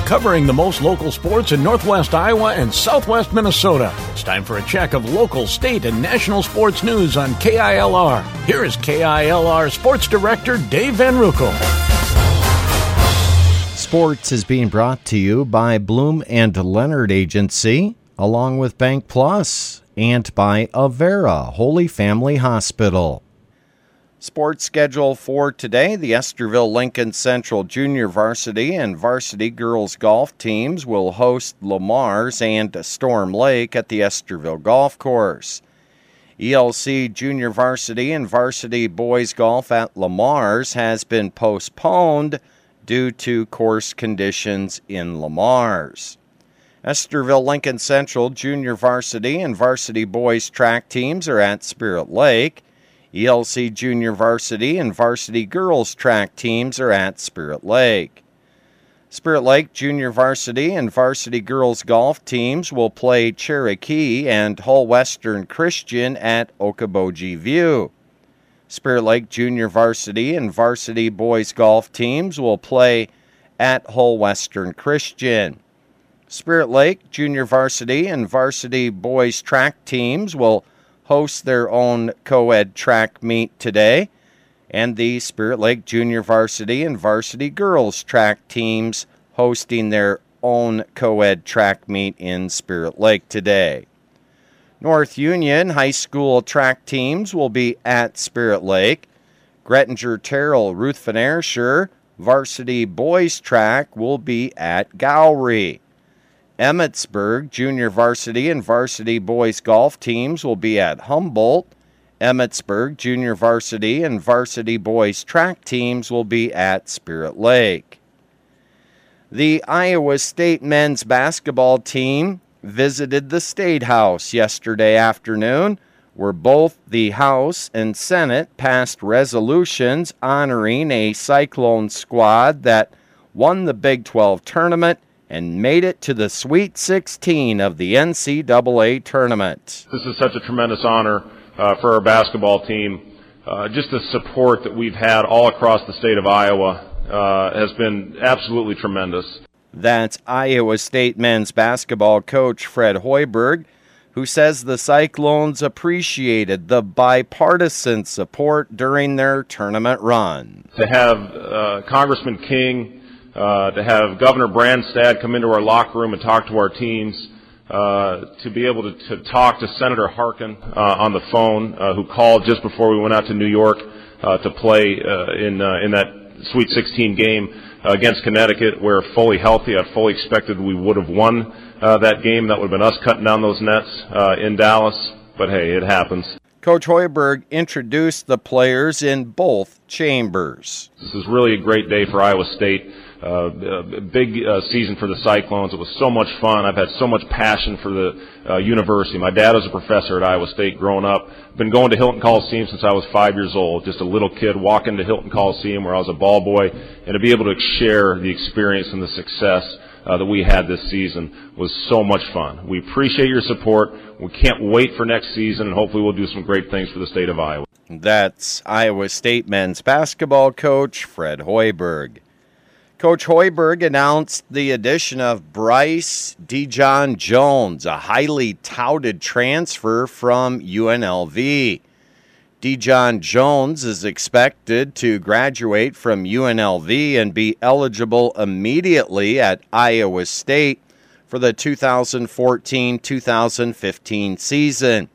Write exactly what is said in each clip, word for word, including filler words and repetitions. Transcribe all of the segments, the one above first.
covering the most local sports in Northwest Iowa and Southwest Minnesota. It's time for a check of local, state, and national sports news on K I L R. Here is K I L R Sports Director Dave Van Ruckel. Sports is being brought to you by Bloom and Leonard Agency, along with Bank Plus, and by Avera Holy Family Hospital. Sports schedule for today: the Estherville Lincoln Central Junior Varsity and Varsity Girls Golf teams will host Lamars and Storm Lake at the Estherville Golf Course. E L C Junior Varsity and Varsity Boys Golf at Lamars has been postponed due to course conditions in Lamars. Estherville Lincoln Central Junior Varsity and Varsity Boys track teams are at Spirit Lake. E L C Junior Varsity and Varsity Girls track teams are at Spirit Lake. Spirit Lake Junior Varsity and Varsity Girls Golf teams will play Cherokee and Hull Western Christian at Okoboji View. Spirit Lake Junior Varsity and Varsity Boys Golf teams will play at Hull Western Christian. Spirit Lake Junior Varsity and Varsity Boys track teams will host their own co-ed track meet today, and the Spirit Lake Junior Varsity and Varsity Girls track teams hosting their own co-ed track meet in Spirit Lake today. North Union High School track teams will be at Spirit Lake. Grettinger Terrell Ruth Van Aerscher Varsity Boys track will be at Gowrie. Emmetsburg Junior Varsity and Varsity Boys Golf teams will be at Humboldt. Emmetsburg Junior Varsity and Varsity Boys track teams will be at Spirit Lake. The Iowa State men's basketball team visited the State House yesterday afternoon, where both the House and Senate passed resolutions honoring a Cyclone squad that won the Big twelve tournament and made it to the Sweet sixteen of the N C double A tournament. This is such a tremendous honor uh, for our basketball team. Uh, just the support that we've had all across the state of Iowa uh, has been absolutely tremendous. That's Iowa State men's basketball coach Fred Hoiberg, who says the Cyclones appreciated the bipartisan support during their tournament run. To have uh, Congressman King, Uh, to have Governor Branstad come into our locker room and talk to our teams, uh, to be able to, to talk to Senator Harkin uh, on the phone, uh, who called just before we went out to New York uh, to play uh, in uh, in that Sweet sixteen game uh, against Connecticut. We're fully healthy. I fully expected we would have won uh, that game. That would have been us cutting down those nets uh, in Dallas. But hey, it happens. Coach Hoiberg introduced the players in both chambers. This is really a great day for Iowa State. Uh, a big uh, season for the Cyclones. It was so much fun. I've had so much passion for the uh, university. My dad was a professor at Iowa State growing up. Been going to Hilton Coliseum since I was five years old. Just a little kid walking to Hilton Coliseum where I was a ball boy, and to be able to share the experience and the success uh, that we had this season was so much fun. We appreciate your support. We can't wait for next season, and hopefully we'll do some great things for the state of Iowa. That's Iowa State men's basketball coach Fred Hoiberg. Coach Hoiberg announced the addition of Bryce Dijon Jones, a highly touted transfer from U N L V. Dijon Jones is expected to graduate from U N L V and be eligible immediately at Iowa State for the two thousand fourteen two thousand fifteen season.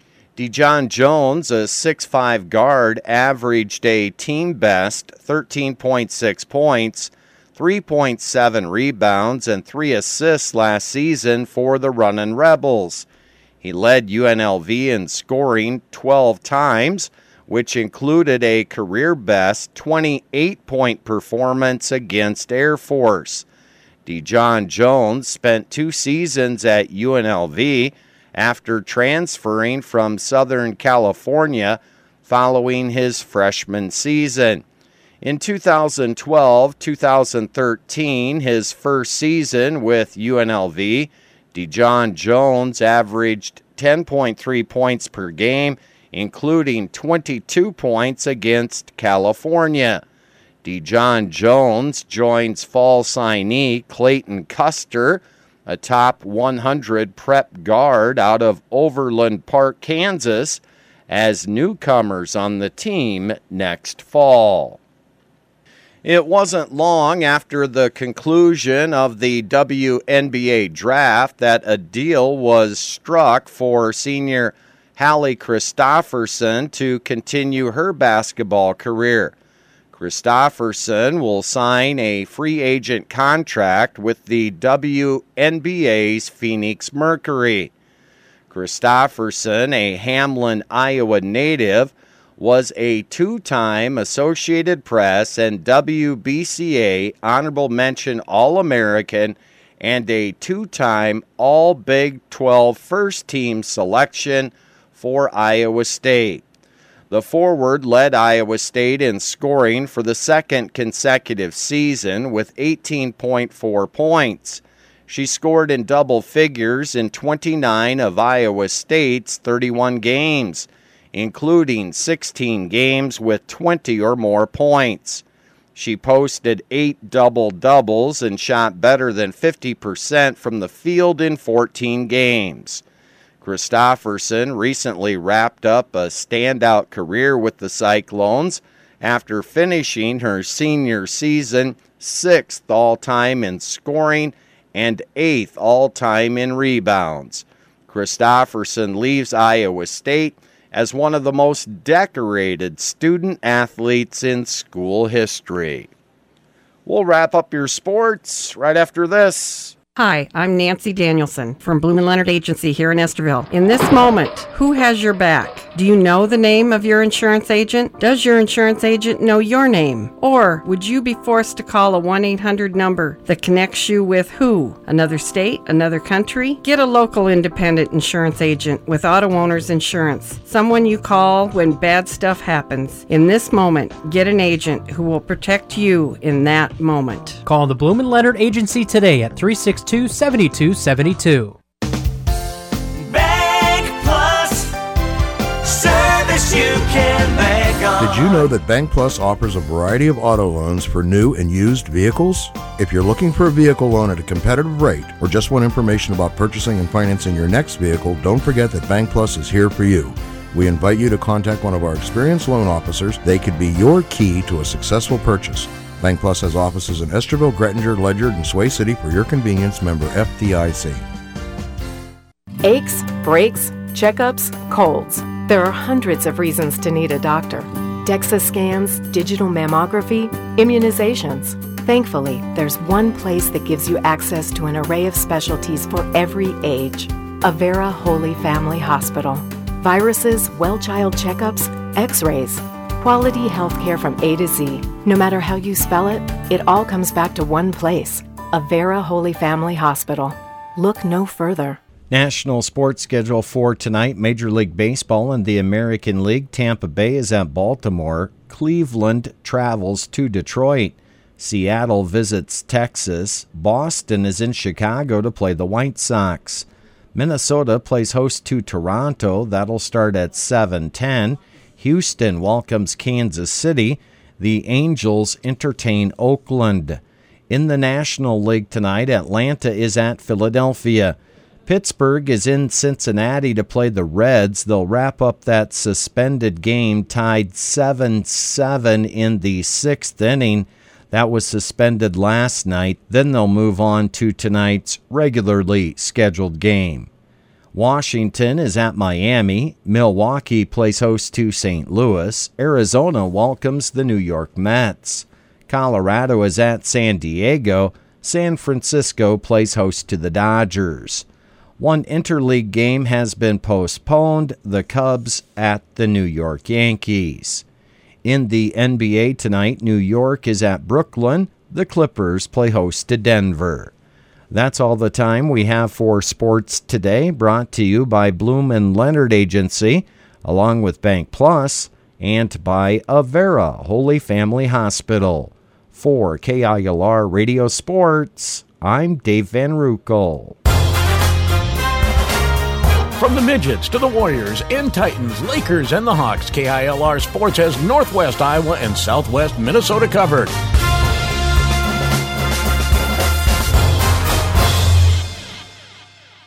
Dijon Jones, a six foot five guard, averaged a team best thirteen point six points, three point seven rebounds, and three assists last season for the Runnin' Rebels. He led U N L V in scoring twelve times, which included a career-best twenty-eight point performance against Air Force. Dijon Jones spent two seasons at U N L V after transferring from Southern California following his freshman season. In two thousand twelve two thousand thirteen, his first season with U N L V, Dijon Jones averaged ten point three points per game, including twenty-two points against California. DeJohn Jones joins fall signee Clayton Custer, a top one hundred prep guard out of Overland Park, Kansas, as newcomers on the team next fall. It wasn't long after the conclusion of the W N B A draft that a deal was struck for senior Hallie Christopherson to continue her basketball career. Christopherson will sign a free agent contract with the W N B A's Phoenix Mercury. Christopherson, a Hamlin, Iowa native, was a two-time Associated Press and W B C A Honorable Mention All-American and a two-time All-Big twelve first-team selection for Iowa State. The forward led Iowa State in scoring for the second consecutive season with eighteen point four points. She scored in double figures in twenty-nine of Iowa State's thirty-one games, including sixteen games with twenty or more points. She posted eight double-doubles and shot better than fifty percent from the field in fourteen games. Christopherson recently wrapped up a standout career with the Cyclones after finishing her senior season sixth all-time in scoring and eighth all-time in rebounds. Christopherson leaves Iowa State as one of the most decorated student athletes in school history. We'll wrap up your sports right after this. Hi, I'm Nancy Danielson from Bloom and Leonard Agency here in Esterville. In this moment, who has your back? Do you know the name of your insurance agent? Does your insurance agent know your name? Or would you be forced to call a one eight hundred number that connects you with who? Another state? Another country? Get a local independent insurance agent with Auto Owners Insurance. Someone you call when bad stuff happens. In this moment, get an agent who will protect you in that moment. Call the Bloom and Leonard Agency today at three six two, seven two seven two. Bank Plus, service you can bank on. Did you know that Bank Plus offers a variety of auto loans for new and used vehicles? If you're looking for a vehicle loan at a competitive rate or just want information about purchasing and financing your next vehicle, don't forget that Bank Plus is here for you. We invite you to contact one of our experienced loan officers. They could be your key to a successful purchase. Bank Plus has offices in Esterville, Grettinger, Ledyard, and Sway City. For your convenience, member F D I C. Aches, breaks, checkups, colds. There are hundreds of reasons to need a doctor. DEXA scans, digital mammography, immunizations. Thankfully, there's one place that gives you access to an array of specialties for every age. Avera Holy Family Hospital. Viruses, well-child checkups, x-rays. Quality health care from A to Z. No matter how you spell it, it all comes back to one place. Avera Holy Family Hospital. Look no further. National sports schedule for tonight. Major League Baseball and the American League. Tampa Bay is at Baltimore. Cleveland travels to Detroit. Seattle visits Texas. Boston is in Chicago to play the White Sox. Minnesota plays host to Toronto. That'll start at seven ten. Houston welcomes Kansas City. The Angels entertain Oakland. In the National League tonight, Atlanta is at Philadelphia. Pittsburgh is in Cincinnati to play the Reds. They'll wrap up that suspended game tied seven seven in the sixth inning. That was suspended last night. Then they'll move on to tonight's regularly scheduled game. Washington is at Miami. Milwaukee plays host to Saint Louis. Arizona welcomes the New York Mets. Colorado is at San Diego. San Francisco plays host to the Dodgers. One interleague game has been postponed. The Cubs at the New York Yankees. In the N B A tonight, New York is at Brooklyn. The Clippers play host to Denver. That's all the time we have for sports today, brought to you by Bloom and Leonard Agency, along with Bank Plus, and by Avera Holy Family Hospital. For K I L R Radio Sports, I'm Dave Van Ruckel. From the Midgets to the Warriors and Titans, Lakers and the Hawks, K I L R Sports has Northwest Iowa and Southwest Minnesota covered.